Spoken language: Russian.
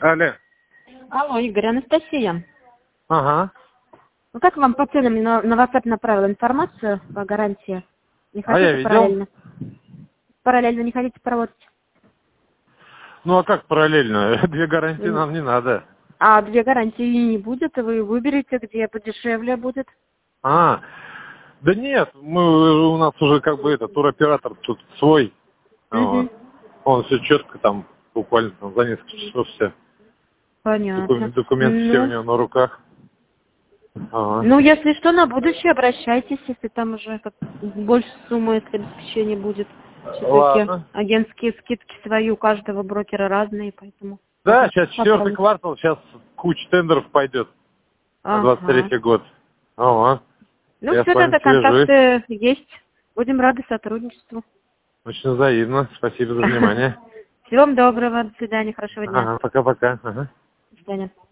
Алло. Алло, Игорь, Анастасия. Ага. Ну как вам по ценам на WhatsApp направила информацию по гарантии? Не А я хотите видел. параллельно? Параллельно не хотите проводить? Ну а как параллельно? Две гарантии М. нам не надо. А 2 гарантии не будет, и вы выберете, где подешевле будет. А, да нет, у нас уже как бы туроператор тут свой. Угу. Вот. Он все четко там, буквально там, за несколько часов все. Понятно. Документы все у него на руках. Ага. Ну, если что, на будущее обращайтесь, если там уже больше суммы, если обеспечение будет. Все-таки Ладно. агентские скидки свои у каждого брокера разные, поэтому Да, сейчас четвертый попробуйте. квартал, сейчас куча тендеров пойдет на Ага. 23-й год. Ага. Ну, Я все, с вами тогда свяжусь. контакты есть. Будем рады сотрудничеству. Очень взаимно. Спасибо за внимание. Всего вам доброго, до свидания, хорошего дня. Ага, пока-пока. Ага. До свидания.